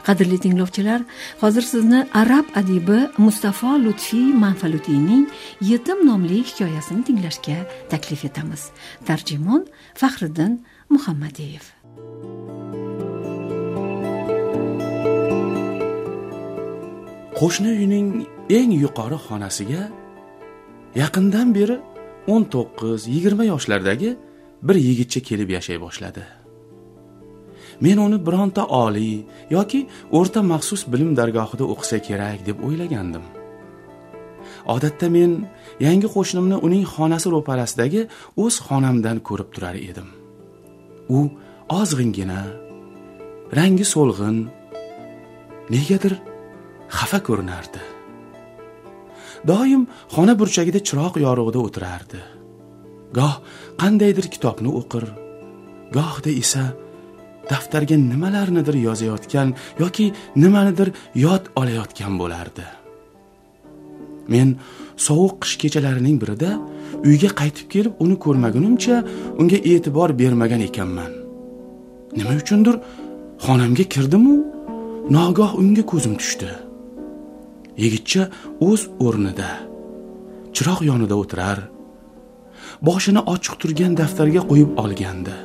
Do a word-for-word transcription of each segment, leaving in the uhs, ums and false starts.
Qadrli tinglovchilar, hozir sizni arab adibi Mustafo Lutfiy Manfalutiyning Yetim nomli hikoyasini tinglashga taklif etamiz. Tarjimon Faxriddin Muhammadiyev. Qo'shni uyning eng yuqori xonasiga yaqindan beri o'n to'qqiz yigirma yoshlardagi bir yigitcha kelib yashay boshladi. Men uni bironta oliy yoki o'rta maxsus bilim dargohida o'qisa kerak deb o'ylagandim. Odatda men yangi qo'shnimni uning xonasi ro'parasidagi o'z xonamdan ko'rib turar edim. U ozg'ingina, rangi so'lg'in, negadir xafa ko'rinardi. Doim xona burchagida chiroq yorug'ida o'tirardi. Goh qandaydir kitobni o'qir, gohda esa daftarga nimalarnidir yozayotgan yoki nimanidir yod olayotgan bo'lardi. Men sovuq qish kechalarining birida uyga qaytib kelib uni ko'rmagunimcha unga e'tibor bermagan ekanman. Nima uchundir xonamga kirdim-u, nogoh unga ko'zim tushdi. Yigitcha o'z o'rnida, chiroq yonida o'tirar, boshini ochiq turgan daftarga qo'yib olgandi.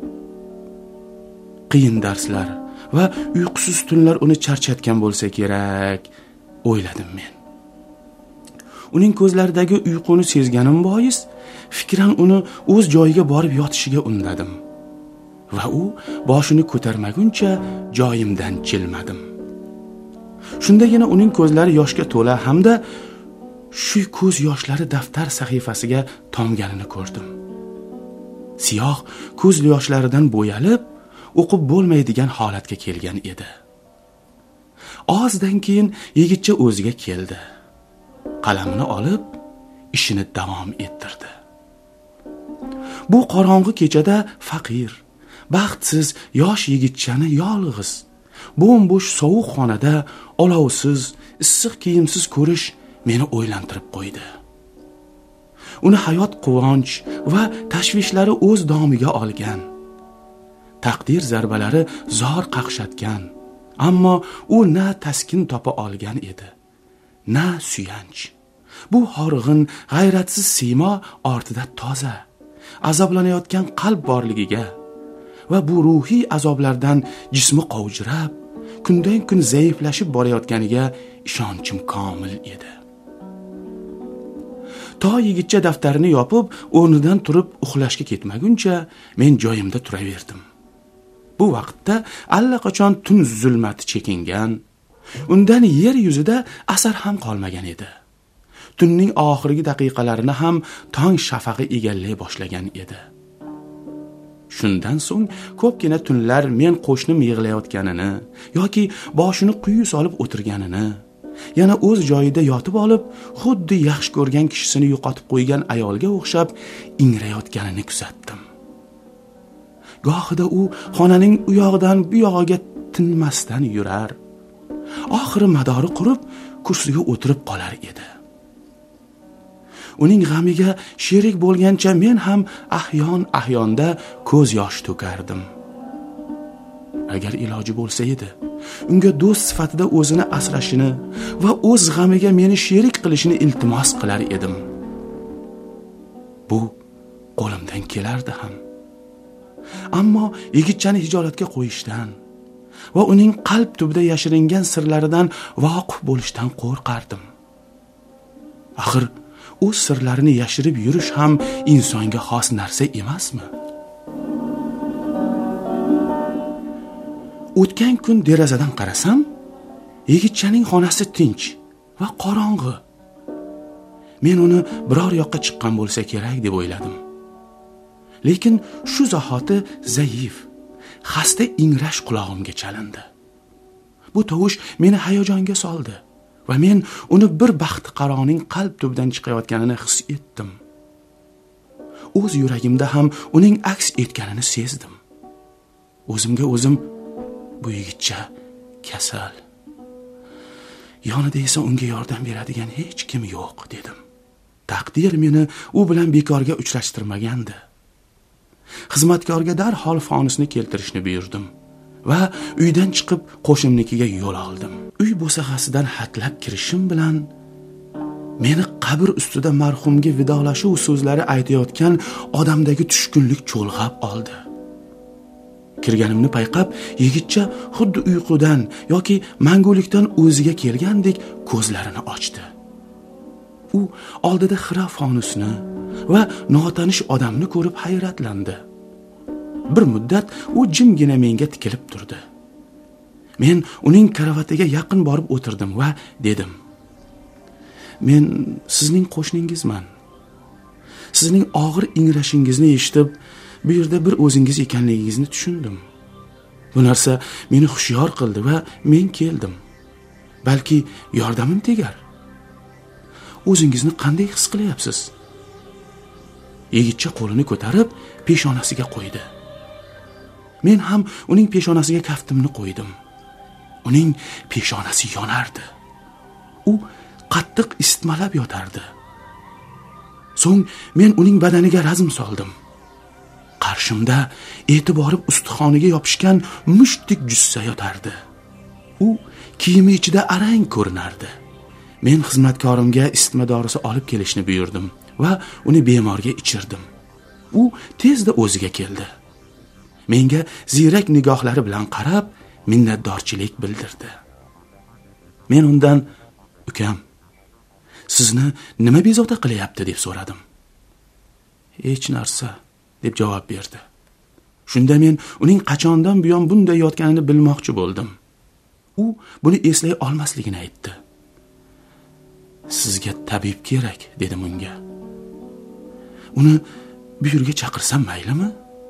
Qiyin darslar va uyqusiz tunlar uni charchatgan bo'lsa kerak, o'yladim men. Uning ko'zlaridagi uyquni sezganim bois, fikran uni o'z joyiga borib yotishiga undadim. Va u boshini ko'tarmaguncha joyimdan jilmadim. Shundagina uning ko'zlari yoshga to'la hamda shu ko'z yoshlari daftar sahifasiga tomganini ko'rdim. Siyoh ko'z yoshlaridan bo'yalib, o'qib bo'lmaydigan holatga kelgan edi. Ozdan keyin yigitcha o'ziga keldi. Qalamini olib, ishini davom ettirdi. Bu qorong'u kechada faqir, baxtsiz yosh yigitchani yolg'iz, bo'm-bo'sh sovuq xonada olovsiz, issiq kiyimsiz ko'rish meni o'ylantirib qo'ydi. Uni hayot quvonch va tashvishlari o'z domiga olgan. Taqdir zarbalari zor qaqshatgan, ammo u na taskin topa olgan edi, na suyanch. Bu horg'in, g'ayratsiz siymo ortida toza, azoblanayotgan qalb borligiga va bu ruhiy azoblardan jismi qovjirab, kundan kun zaiflashib borayotganiga ishonchim komil edi. To yigitcha daftarini yopib, o'rnidan turib uxlashga ketmaguncha men joyimda turaverdim. Bu vaqtda allaqachon tun zulmati chekingan, undan yer yuzida asar ham qolmagan edi. Tunning oxirgi daqiqalarini ham tong shafaqi egallay boshlagan edi. Shundan so'ng ko'pgina tunlar men qo'shnim yig'layotganini yoki boshini quyi solib o'tirganini, yana o'z joyida yotib olib, xuddi yaxshi ko'rgan kishisini yo'qotib qo'ygan ayolga o'xshab ingrayotganini kuzatdim. Gohida u xonaning u yog'idan bu yog'iga tinmasdan yurar. Oxiri madori qurib, kursiga o'tirib qolar edi. Uning g'amiga sherik bo'lgancha men ham ahyon-ahyonda ko'z yosh to'kardim. Agar iloji bo'lsa edi, unga do'st sifatida o'zini asrashini va o'z g'amiga meni sherik qilishini iltimos qilar edim. Bu qo'limdan kelardi ham. Ammo yigitchani hijolatga qo'yishdan va uning qalb tubida yashiringan sirlaridan voqif bo'lishdan qo'rqardim. Axir o'z sirlarini yashirib yurish ham insonga xos narsa emasmi? O'tgan kun derazadan qarasam, yigitchaning xonasi tinch va qorong'i. Men uni biror yoqqa chiqqan bo'lsa kerak deb o'yladim. Lekin shu zahoti zaif, xasta ingrash qulog'imga chalindi. Bu tovush meni hayajonga soldi va men uni bir baxtiqaroning qalb tubidan chiqayotganini his etdim. O'z yuragimda ham uning aks etganini sezdim. O'zimga o'zim, bu yigitcha kasal. Yonida esa unga yordam beradigan hech kim yo'q dedim. Taqdir meni u bilan bekorga uchrashtirmagandi. Xizmatkorga darhol fonusni keltirishni buyurdim va uydan chiqib qo'shnimnikiga yo'l oldim. Uy bo'sag'asidan hatlab kirishim bilan meni qabr ustida marhumga vidolashuv so'zlari aytayotgan odamdagi tushkunlik cho'lg'ab oldi. Kirganimni payqab, yigitcha xuddi uyqudan yoki mangulikdan o'ziga kelgandek ko'zlarini ochdi. U oldida xira fonusni va notanish odamni ko'rib hayratlandi. Bir muddat u jimgina menga tikilib turdi. Men uning karavatiga yaqin borib o'tirdim va dedim: "Men sizning qo'shningizman. Sizning og'ir ingrashingizni eshitib, bu yerda bir o'zingiz ekanligingizni tushundim. Bu narsa meni xushyor qildi va men keldim. Balki yordamim tegar. O'zingizni qanday his qilyapsiz?" Yigitcha qo'lini ko'tarib peshonasiga qo'ydi. Men ham uning peshonasiga kaftimni qo'ydim. Uning peshonasi yonardi. U qattiq isitmalab yotardi. So'ng men uning badaniga razm soldim. Qarshimda eti borib ustixoniga yopishgan mushtdek jussa yotardi. U kiyimi ichida arang ko'rinardi. Men xizmatkorimga isitma dorisi olib kelishni buyurdim va uni bemorga ichirdim. U tezda o'ziga keldi. Menga ziyrak nigohlari bilan qarab, minnatdorchilik bildirdi. Men undan: "Ukam, sizni nima bezovta qilyapti?" deb so'radim. "Hech narsa", deb javob berdi. Shunda men uning qachondan buyon bunday yotganini bilmoqchi bo'ldim. U buni eslay olmasligini aytdi. "Sizga tabib kerak", dedim unga. "Uni bu yerga chaqirsam maylimi?"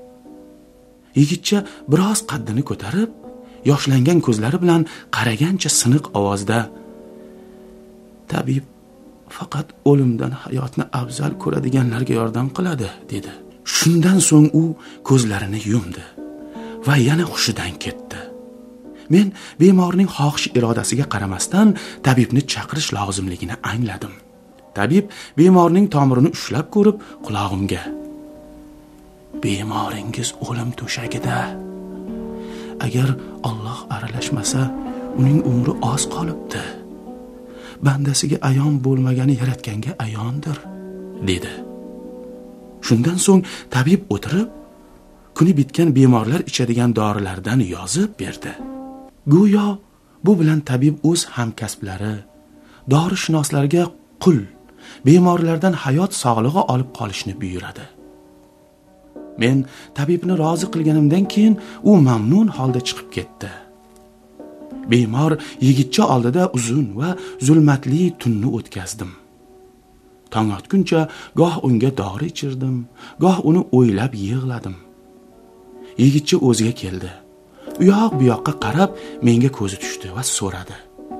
Yigitcha biroz qaddini ko'tarib, yoshlangan ko'zlari bilan qaragancha siniq ovozda: "Tabib faqat o'limdan hayotni afzal ko'radiganlarga yordam qiladi", dedi. Shundan so'ng u ko'zlarini yumdi va yana hushidan ketdi. Men bemorning xohish irodasiga qaramasdan tabibni chaqirish lozimligini angladim. Tabib bemorning tomirini ushlab ko'rib qulog'imga: "Bemoringiz o'lim to'shagida. Agar Alloh aralashmasa, uning umri oz qolibdi. Bandasiga ayon bo'lmagani yaratganga ayondir", dedi. Shundan so'ng tabib o'tirib, kuni bitgan bemorlar ichadigan dorilardan yozib berdi. Go'yo bu bilan tabib o'z hamkasblari, dorishunoslarga qul, bemorlardan hayot sog'lig'i olib qolishni buyuradi. Men tabibni rozi qilganimdan keyin u mamnun holda chiqib ketdi. Bemor yigitcha oldida uzun va zulmatli tunni o'tkazdim. Tong otguncha goh unga dori ichirdim, goh uni o'ylab yig'ladim. Yigitcha o'ziga keldi. U yoq bu yoqqa qarab menga ko'zi tushdi va so'radi: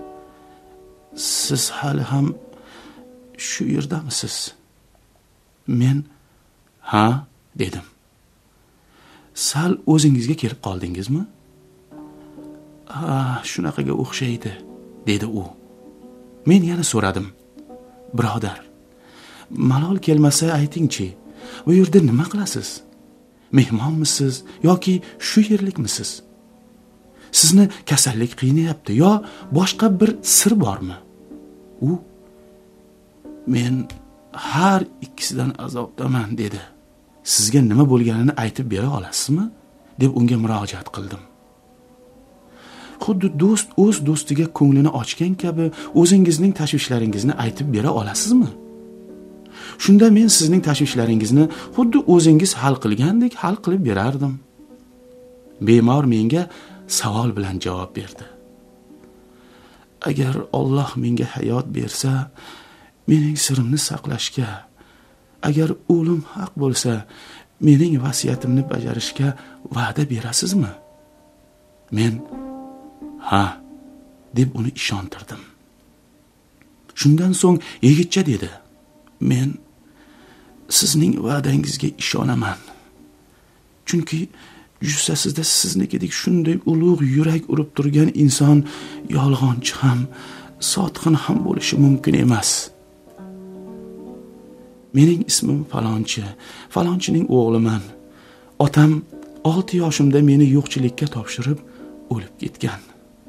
"Siz hali ham shu yerdamisiz?" Men "Ha", dedim. "Sal o'zingizga kelib qoldingizmi?" "Ha, shunaqaga o'xshaydi", dedi u. Men yana so'radim: "Birodar, malol kelmasa aytingchi, bu yerda nima qilasiz? Mehmonmisiz yoki shu yerlikmisiz? Sizni kasallik qiynayapti yo boshqa bir sir bormi?" U: "Men har ikkisidan azobdaman", dedi. "Sizga nima bo'lganini aytib bera olasizmi?" deb unga murojaat qildim. Xuddi do'st o'z do'stiga ko'nglini ochgan kabi o'zingizning tashvishlaringizni aytib bera olasizmi? Shunda men sizning tashvishlaringizni xuddi o'zingiz hal qilgandek hal qilib berardim. Bemor menga savol bilan javob berdi. "Agar Alloh menga hayot bersa, mening sirimni saqlashga, agar o'lim haq bo'lsa, mening vasiyatimni bajarishga va'da berasizmi?" Men "Ha", deb uni ishontirdim. Shundan so'ng yigitcha dedi: "Men sizning va'dangizga ishonaman. Chunki jussasida siznikidek shunday ulug' yurak urib turgan inson yolg'onchi ham, sotqin ham bo'lishi mumkin emas. Mening ismim falonchi, falonchining o'g'liman. Otam olti yoshimda meni yo'qchilikka topshirib, o'lib ketgan.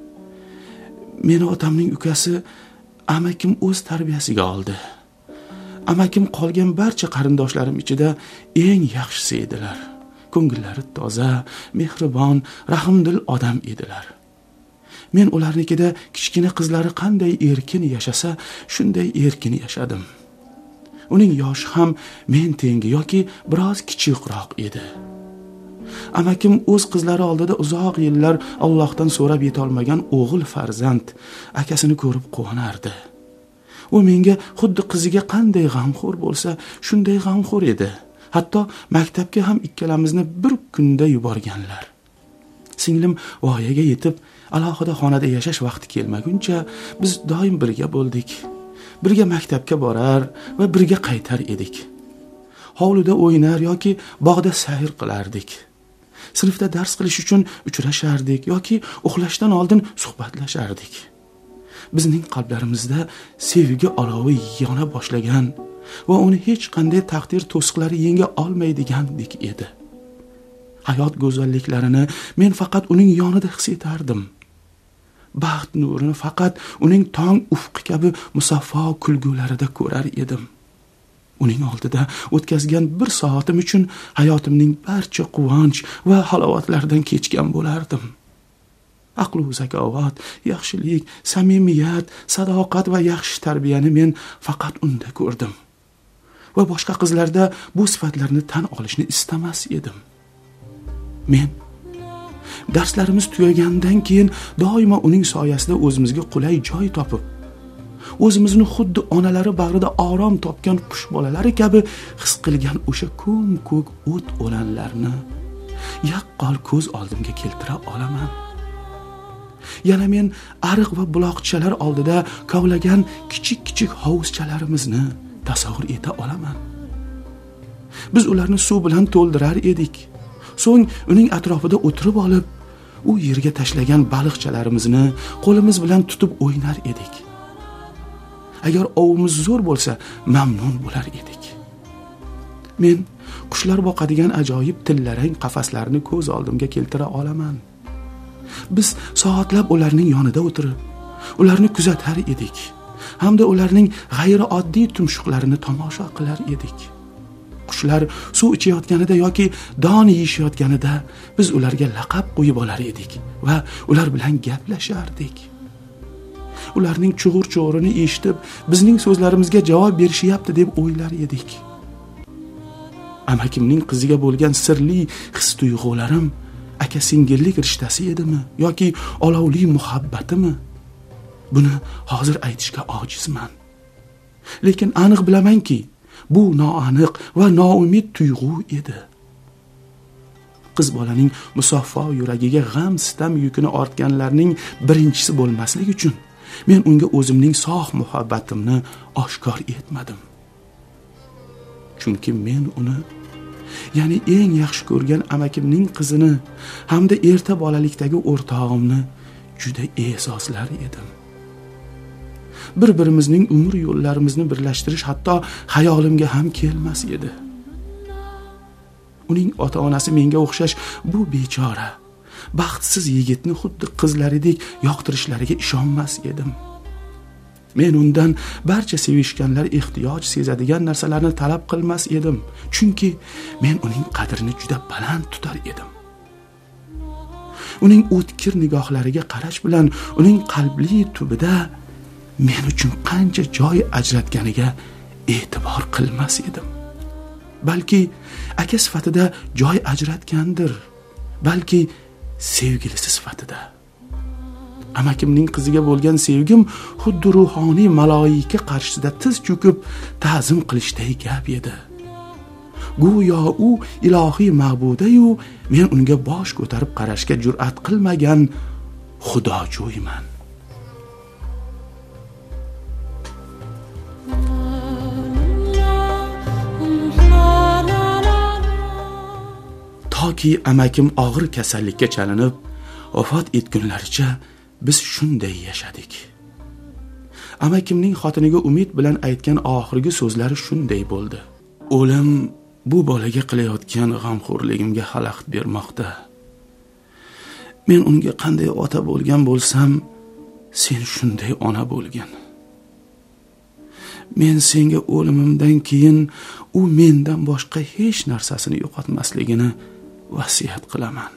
Meni otamning ukasi amakim o'z tarbiyasiga oldi. Amakim qolgan barcha qarindoshlarim ichida eng yaxshisi edilar. Ko'ngillari toza, mehribon, rahmdil odam edilar. Men ularnikida kichkina qizlari qanday erkin yashasa, shunday erkin yashadim. Uning yoshi ham men tengi yoki biroz kichikroq edi. Amakim o'z qizlari oldida uzoq yillar Allohdan so'rab yetolmagan o'g'il farzand akasini ko'rib quvonardi. U menga xuddi qiziga qanday g'amxo'r bo'lsa, shunday g'amxo'r edi. Hatto maktabga ham ikkalamizni bir kunda yuborganlar. Singlim voyaga yetib, alohida xonada yashash vaqti kelmaguncha biz doim birga bo'ldik. Birga maktabga borar va birga qaytar edik. Hovlida o'ynar yoki bog'da sayr qilardik. Sinfda dars qilish uchun uchrashardik yoki uxlashdan oldin suhbatlashardik. Bizning qalblarimizda sevgi olovi yona boshlagan va uni hech qanday taqdir to'siqlari yenga olmaydigandek edi. Hayot go'zalliklarini men faqat uning yonida his etardim. Baxt nurini faqat uning tong ufqi kabi musaffo kulgularida ko'rar edim. Uning oldida o'tkazgan bir soatim uchun hayotimning barcha quvonch va halovatlaridan kechgan bo'lardim. Aql va zakovat, yaxshilik, samimiyat, sadoqat va yaxshi tarbiyani men faqat unda ko'rdim. Va boshqa qizlarda bu sifatlarni tan olishni istamas edim. Men darslarimiz tugagandan keyin doimo uning soyasida o'zimizga qulay joy topib, o'zimizni xuddi onalari bag'rida orom topgan qush bolalari kabi his qilgan o'sha ko'm-ko'k o't o'lanlarni yaqqol ko'z oldimga keltira olaman. Yana men ariq va buloqchalar oldida kovlagan kichik-kichik hovuzchalarimizni tasavvur eta olaman. Biz ularni suv bilan to'ldirar edik. So'ng uning atrofida o'tirib olib, u yerga tashlagan baliqchalarimizni qo'limiz bilan tutib o'ynar edik. Agar ovimiz zo'r bo'lsa, mamnun bo'lar edik. Men qushlar boqadigan ajoyib tillarang qafaslarni ko'z oldimga keltira olaman. Biz soatlab ularning yonida o'tirib, ularni kuzatar edik, hamda ularning g'ayrioddiy tumshuqlarini tomosha qilar edik. Qushlar suv ichayotganida yoki don yeyishayotganida biz ularga laqab qo'yib olar edik va ular bilan gaplashardik. Ularning chug'ur-chug'urini eshitib, bizning so'zlarimizga javob berishyapti deb o'ylar edik. Amakimning qiziga bo'lgan sirli his-tuyg'ularim aka-singillik rishtasi edimi yoki olovli muhabbatimi? Buni hozir aytishga ojizman. Lekin aniq bilamanki, bu noaniq va noumid tuyg'u edi. Qiz bolaning musaffo yuragiga g'am sitam yukini ortganlarning birinchisi bo'lmaslik uchun men unga o'zimning sof muhabbatimni oshkor etmadim. Chunki men uni, ya'ni eng yaxshi ko'rgan amakimning qizini hamda erta bolalikdagi o'rtog'imni juda e'zozlar edim. Bir-birimizning umr yo'llarimizni birlashtirish hatto xayolimga ham kelmas edi. Uning ota-onasi menga o'xshash bu bechora, baxtsiz yigitni xuddi qizlaridek yoqtirishlariga ishonmas edim. Men undan barcha sevishganlar ehtiyoj sezadigan narsalarni talab qilmas edim, chunki men uning qadrini juda baland tutar edim. Uning o'tkir nigohlariga qarash bilan uning qalbli tubida men uchun qancha joy ajratganiga e'tibor qilmas edim. Balki aka sifatida joy ajratgandir, balki sevgilisi sifatida. Amakimning qiziga bo'lgan sevgim xuddi ruhoniy maloika qarshisida tiz cho'kib ta'zim qilishday gap edi. Go'yo u ilohiy ma'buda-yu, men unga bosh ko'tarib qarashga jur'at qilmagan xudojo'yman. Toki amakim og'ir kasallikka chalinib vafot etgunlaricha biz shunday yashadik. Amakimning xotiniga umid bilan aytgan oxirgi so'zlari shunday bo'ldi. O'lim bu bolaga qilayotgan g'amxo'rligimga xalaqit bermoqda. Men unga qanday ota bo'lgan bo'lsam, sen shunday ona bo'lgin. Men senga o'limimdan keyin u mendan boshqa hech narsasini yo'qotmasligini vasiyat qilaman.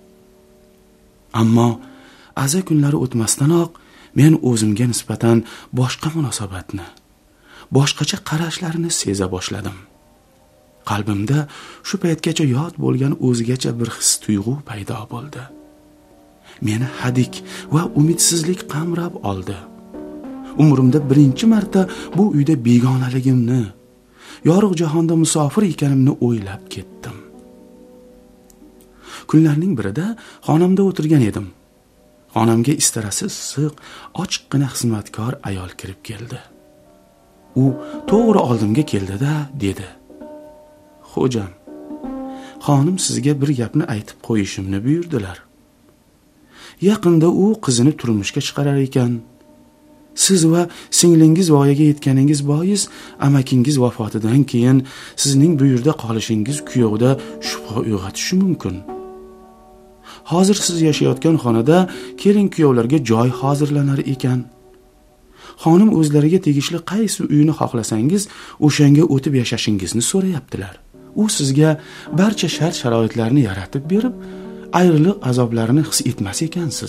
Ammo aza kunlari o'tmasdanoq men o'zimga nisbatan boshqa munosabatni, boshqacha qarashlarni seza boshladim. Qalbimda shu paytgacha yod bo'lgan o'zgacha bir his tuyg'u paydo bo'ldi. Meni hadik va umidsizlik qamrab oldi. Umrimda birinchi marta bu uyda begonaligimni, yorug' jahonda musofir ekanimni o'ylab ketdim. Kunlarning birida xonamda o'tirgan edim. Xonamga istarasi issiq, ochiqqina xizmatkor ayol kirib keldi. U to'g'ri oldimga keldi-da, dedi: "Xo'jam, xonim sizga bir gapni aytib qo'yishimni buyurdilar. Yaqinda u qizini turmushga chiqarar ekan. Siz va singlingiz voyaga yetganingiz bois amakingiz vafotidan keyin sizning bu yerda qolishingiz kuyovda shubha uyg'otishi mumkin. Hozir siz yashayotgan xonada kelin kuyovlarga joy hozirlanar ekan. Xonim o'zlariga tegishli qaysi uyni xohlasangiz o'shanga o'tib yashashingizni so'rayaptilar. U sizga barcha shart-sharoitlarni yaratib berib, ayriliq azoblarini his etmas ekansiz."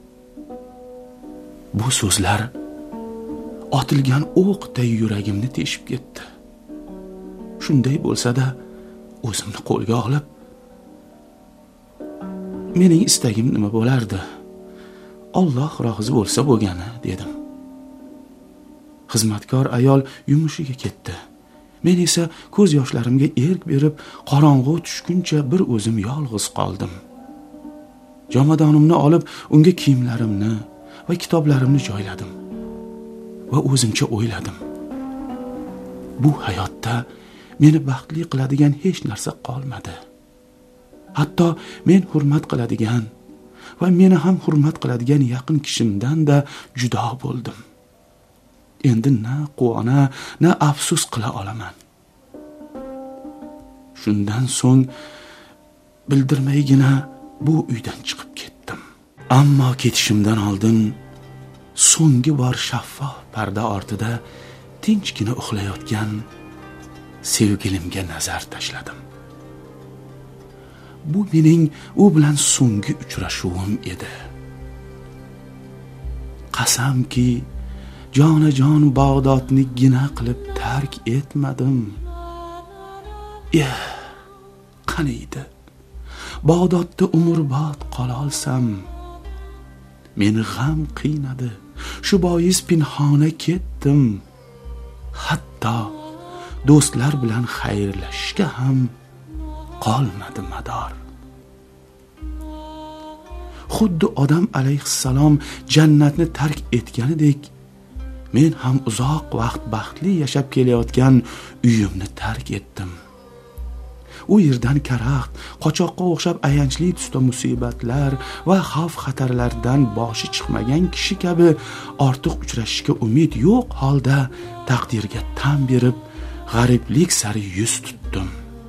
Bu so'zlar otilgan o'qday yuragimni teshib ketdi. Shunday bo'lsa-da, o'zimni qo'lga olib, "Mening istagim nima bo'lardi? Alloh rozi bo'lsa bo'lgani", dedim. Xizmatkor ayol yumushiga ketdi. Men esa ko'z yoshlarimga erk berib, qorong'u tushguncha bir o'zim yolg'iz qoldim. Jomadonimni olib, unga kiyimlarimni va kitoblarimni joyladim va o'zimcha o'yladim. Bu hayotda meni baxtli qiladigan hech narsa qolmadi. Hatto men hurmat qiladigan va meni ham hurmat qiladigan yaqin kishimdan da judo bo'ldim. Endi na quvona, na afsus qila olaman. Shundan so'ng bildirmaygina bu uydan chiqib ketdim. Ammo ketishimdan oldin so'nggi bor shaffof parda ortida tinchgina uxlayotgan sevgilimga nazar tashladim. Bu mening u bilan so'nggi uchrashuvim edi. Qasamki, jonajon Bag'dodni gina qilib tark etmadim. Eh, qaniydi Bag'dodda umrbod qola olsam. Meni g'am qiynadi. Shu bois pinhona ketdim. Hatto do'stlar bilan xayrlashishga ham qolmadi mador. Xuddi odam alayhissalom jannatni tark etganidek, men ham uzoq vaqt baxtli yashab kelayotgan uyimni tark etdim. U yerdan karaxt, qochoqqa o'xshab ayanchli tusda musibatlar va xavf-xatarlardan boshi chiqmagan kishi kabi ortiq uchrashishga umid yo'q holda taqdirga tan berib, g'ariblik sari yuz tutdim.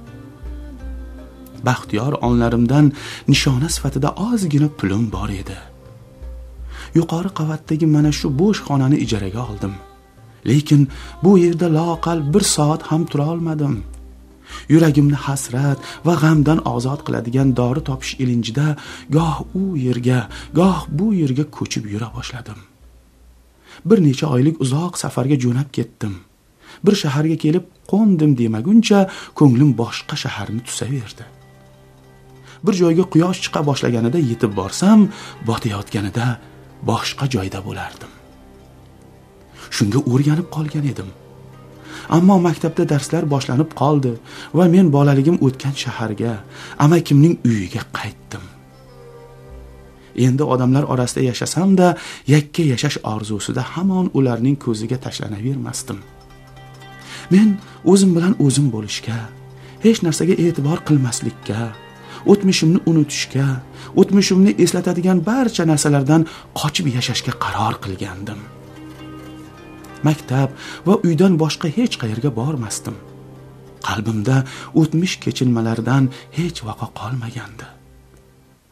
Baxtiyor onlarimdan nishona sifatida ozgina pulim bor edi. Yuqori qavatdagi mana shu bo'sh xonani ijaraga oldim. Lekin bu yerda loaqal bir soat ham tura olmadim. Yuragimni hasrat va g'amdan ozod qiladigan dori topish ilinjida goh u yerga, goh bu yerga ko'chib yura boshladim. Bir necha oylik uzoq safarga jo'nab ketdim. Bir shaharga kelib qo'ndim demaguncha ko'nglim boshqa shaharni tusaverdi. Bir joyga quyosh chiqa boshlaganida yetib borsam, botayotganida boshqa joyda bo'lardim. Shunga o'rganib qolgan edim. Ammo maktabda darslar boshlanib qoldi va men bolaligim o'tgan shaharga, amakimning uyiga qaytdim. Endi odamlar orasida yashasam-da, yakka yashash orzusida hamon ularning ko'ziga tashlanavermasdim. Men o'zim bilan o'zim bo'lishga, hech narsaga e'tibor qilmaslikka, o'tmishimni unutishga, o'tmishimni eslatadigan barcha narsalardan qochib yashashga qaror qilgandim. Maktab va uydan boshqa hech qayerga bormasdim. Qalbimda o'tmish kechinmalardan hech vaqo qolmagandi.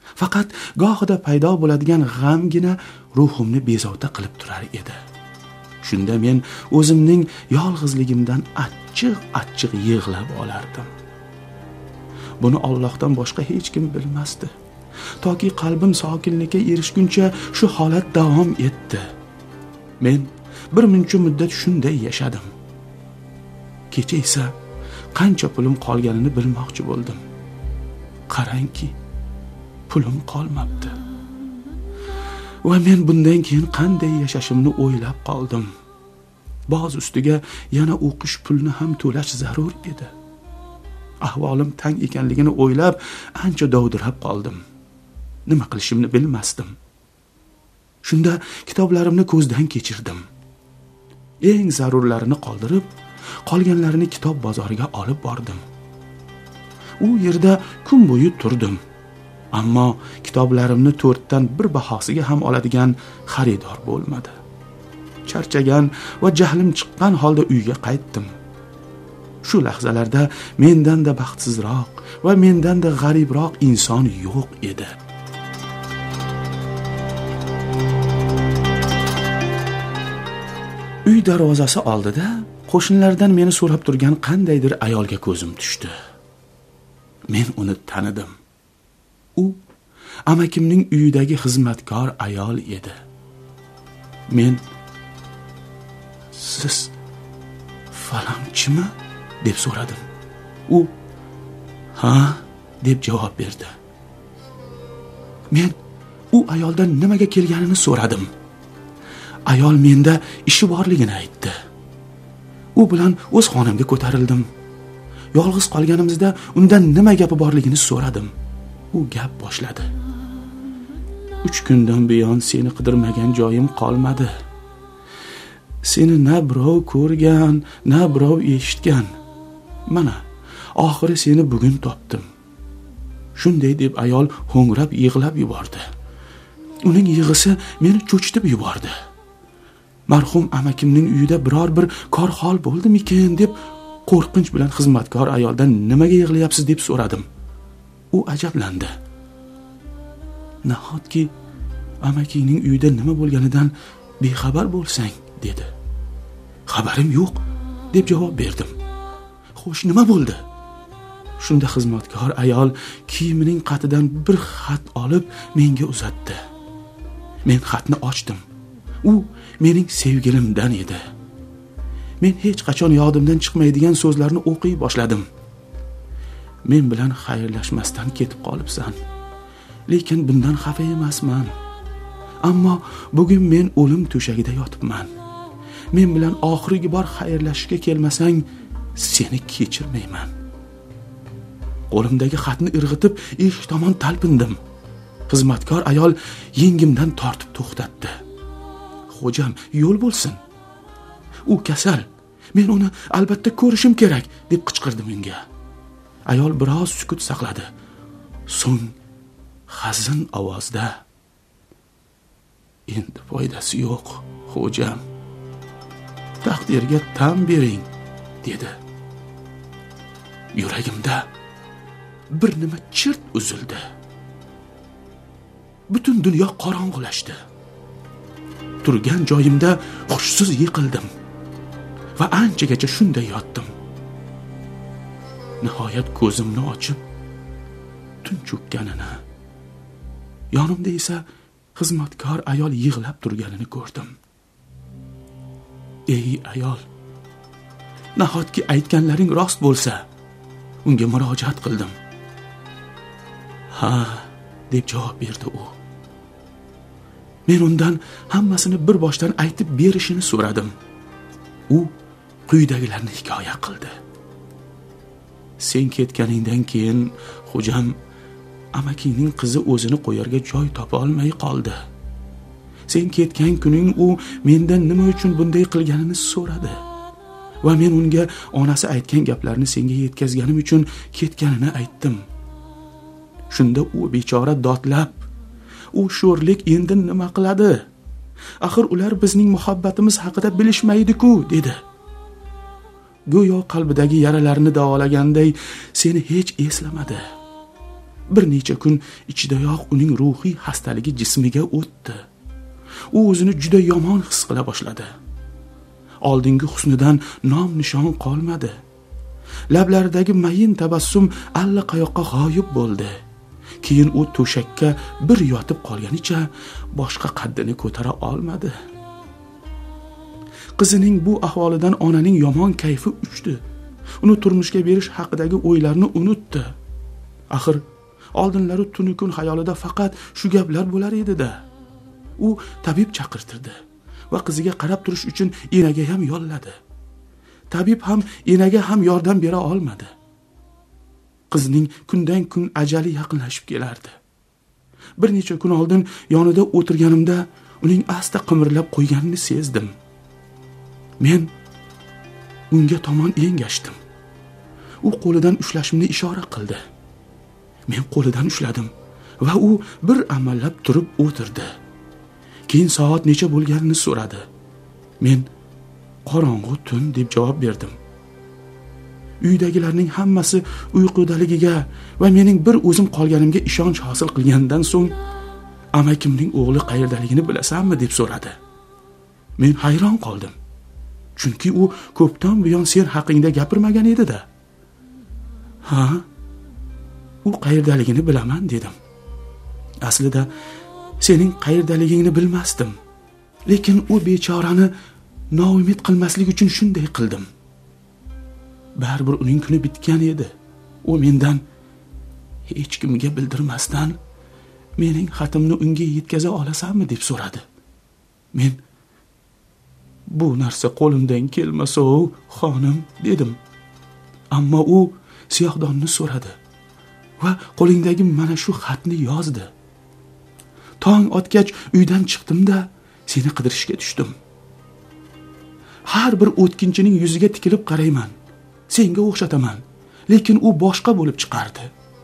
Faqat gohida paydo bo'ladigan g'amgina ruhimni bezovta qilib turar edi. Shunda men o'zimning yolg'izligimdan achchiq-achchiq yig'lab olardim. Buni Allohdan boshqa hech kim bilmasdi. Toki qalbim sokinlikka erishguncha shu holat davom etdi. Men bir muncha muddat shunday yashadim. Kecha esa qancha pulim qolganini bilmoqchi bo'ldim. Qarangki, pulim qolmabdi. Va men bundan keyin qanday yashashimni o'ylab qoldim. Boz ustiga yana o'qish pulni ham to'lash zarur edi. Ahvolim tang ekanligini o'ylab ancha dovdirab qoldim. Nima qilishimni bilmasdim. Shunda kitoblarimni ko'zdan kechirdim. Eng zarurlarini qoldirib, qolganlarini kitob bozoriga olib bordim. U yerda kun bo'yi turdim. Ammo kitoblarimni to'rtdan bir bahosiga ham oladigan xaridor bo'lmadi. Charchagan va jahlim chiqqan holda uyga qaytdim. Shu lahzalarda mendan da baxtsizroq va mendan da g'aribroq inson yo'q edi. Uy darvozasi oldida qo'shnilardan meni so'rab turgan qandaydir ayolga ko'zim tushdi. Men uni tanidim. U amakimning uyidagi xizmatkor ayol edi. Men siz falonchimi deb so'radim. U ha deb javob berdi. Men u ayoldan nimaga kelganini so'radim. Ayol menda ishi borligini aytdi. U bilan o'z xonamga ko'tarildim. Yolg'iz qolganimizda undan nima gapi borligini so'radim. U gap boshladi. uch kundan buyon seni qidirmagan joyim qolmadi. Seni na birov ko'rgan, na birov eshitgan. Mana, oxiri seni bugun topdim. Shunday deb ayol ho'ngrab yig'lab yubordi. Uning yig'isi meni cho'chitib yubordi. Marhum amakimning uyida biror bir kor hol bo'ldimikin deb qo'rqinch bilan xizmatkor ayoldan nimaga yig'layapsiz deb so'radim. U ajablandi. Nahotki amakingning uyida nima bo'lganidan bexabar bo'lsang, dedi. Xabarim yo'q, deb javob berdim. Xo'sh, nima bo'ldi? Shunda xizmatkor ayol kiyimining qatidan bir xat olib menga uzatdi. Men xatni ochdim. U mening sevgilimdan edi. Men hech qachon yodimdan chiqmaydigan so'zlarni o'qiy boshladim. Men bilan xayrlashmasdan ketib qolibsan. Lekin bundan xafa emasman. Ammo bugun men o'lim to'shagida yotibman. Men bilan oxirgi bor xayrlashishga kelmasang, seni kechirmayman. Qo'limdagi xatni irg'itib, eshik tomon talpindim. Xizmatkor ayol yengimdan tortib to'xtatdi. Xo'jam, yo'l bo'lsin. U kasal. Men uni albatta ko'rishim kerak, deb qichqirdim unga. Ayol biroz sukut saqladi. So'ng hazin ovozda: Endi foydasi yo'q, xo'jam. Taqdirga tan bering, dedi. Yuragimda bir nima chirt uzildi. Butun dunyo qorong'ulashdi. Turgan joyimda hushsiz yiqildim va anchagacha shunday yotdim. Nihoyat ko'zimni ochib, tun cho'kkanini, yonimda esa xizmatkor ayol yig'lab turganini ko'rdim. Ey ayol, nahotki aytganlaring rost bo'lsa, unga murojaat qildim. Ha, deb javob berdi u. Men undan hammasini bir boshdan aytib berishini so'radim. U quyidagilarni hikoya qildi. Sen ketganingdan keyin xo'jam amakingning qizi o'zini qo'yarga joy topa olmay qoldi. Sen ketgan kuning u mendan nima uchun bunday qilganini so'radi. Va men unga onasi aytgan gaplarni senga yetkazganim uchun ketganini aytdim. Shunda u bechora dodlab, u sho'rlik endi nima qiladi? Axir ular bizning muhabbatimiz haqida bilishmaydi-ku, dedi. Go'yo qalbidagi yaralarni davolaganday seni hech eslamadi. bir necha kun ichidayoq uning ruhiy xastaligi jismiga o'tdi. U o'zini juda yomon his qila boshladi. Oldingi husnidan nom nishon qolmadi. Lablaridagi mayin tabassum allaqayoqqa g'oyib bo'ldi. Keyin u to'shakka bir yotib qolganicha boshqa qaddini ko'tara olmadi. Qizining bu ahvolidan onaning yomon kayfi uchdi. Uni turmushga berish haqidagi o'ylarini unutdi. Axir oldinlari tuni kun xayolida faqat shu gaplar bo'lar edi-da. U tabib chaqirtirdi va qiziga qarab turish uchun enaga ham yolladi. Tabib ham enaga ham yordam bera olmadi. Qizning kundan kun ajali yaqinlashib kelardi. Bir necha kun oldin yonida o'tirganimda uning asta qimirlab qo'yganini sezdim. Men unga tomon engashdim. U qo'lidan ushlashimni ishora qildi. Men qo'lidan ushladim va u bir amallab turib o'tirdi. Keyin soat necha bo'lganini so'radi. Men qorong'u tun deb javob berdim. Uydagilarning hammasi uyqudaligiga va mening bir o'zim qolganimga ishonch hosil qilgandan so'ng amakimning o'g'li qayerdaligini bilasanmi deb so'radi. Men hayron qoldim. Chunki u ko'pdan buyon sen haqingda gapirmagan edi-da. Ha? U qayerdaligini bilaman dedim. Aslida sening qayerdaligingni bilmasdim. Lekin u bechorani noumid qilmaslik uchun shunday qildim. Baribir uning kuni bitgan edi. U mendan hech kimga bildirmasdan mening xatimni unga yetkaza olasanmi deb so'radi. Men bu narsa qo'limdan kelmasa, xonim dedim. Ammo u siyohdonni so'radi va qo'lingdagi mana shu xatni yozdi. Tong otgach uydan chiqdim-da seni qidirishga tushdim. Har bir o'tkinchining yuziga tikilib qarayman. Senga o'xshataman, lekin u boshqa bo'lib chiqardi.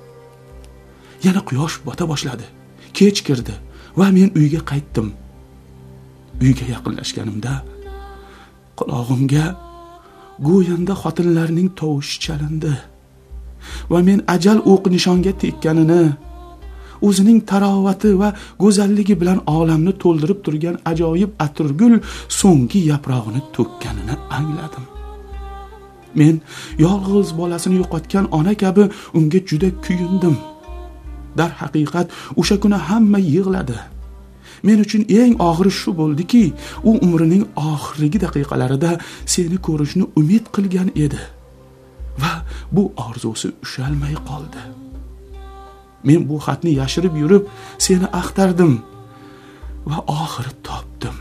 Yana quyosh bota boshladi. Kech kirdi va men uyga qaytdim. Uyga yaqinlashganimda qulog'imga go'yanda xotinlarning tovushi chalindi va men ajal o'qi nishonga tekkanini, o'zining tarovati va go'zalligi bilan olamni to'ldirib turgan ajoyib atirgul so'nggi yaprog'ini to'kkanini angladim. Men yolg'iz bolasini yo'qotgan ona kabi unga juda kuyundim. Dar haqiqat o'sha kuni hamma yig'ladi. Men uchun eng og'iri shu bo'ldiki, u umrining oxirgi daqiqalarida seni ko'rishni umid qilgan edi va bu orzusi ushalmay qoldi. Men bu xatni yashirib yurib seni axtardim va oxiri topdim.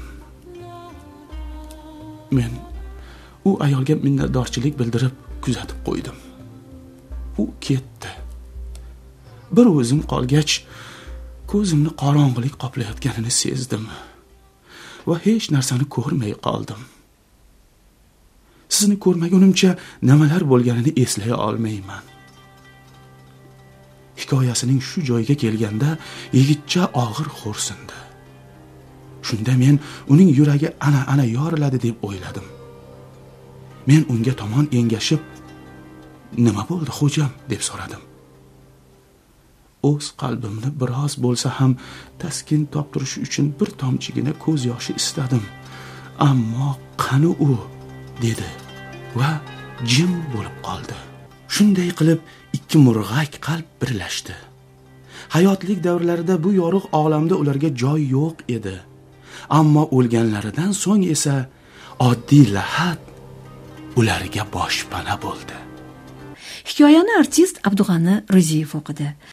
Men u ayolga minnatdorchilik bildirib kuzatib qo'ydim. U ketdi. Bir o'zim qolgach, ko'zimni qorong'ilik qoplayotganini sezdim va hech narsani ko'rmay qoldim. Sizni ko'rmagunimcha nimalar bo'lganini eslay olmayman. Hikoyasining shu joyiga kelganda yigitcha og'ir xo'rsindi. Shunda men uning yuragi ana-ana yoriladi deb o'yladim. Men unga tomon engashib, "Nima bo'ldi, xo'jam?" deb so'radim. O'z qalbimni biroz bo'lsa ham taskin toptirish uchun bir tomchigina ko'z yoshi istadim. Ammo qani u, dedi va jim bo'lib qoldi. Shunday qilib ikki murg'ak qalb birlashdi. Hayotlik davrlarida bu yorug' olamda ularga joy yo'q edi. Ammo o'lganlaridan so'ng esa oddiy lahad ularga boshpana bo'ldi. Hikoyani artist Abdug'ani Ro'ziyev o'qidi.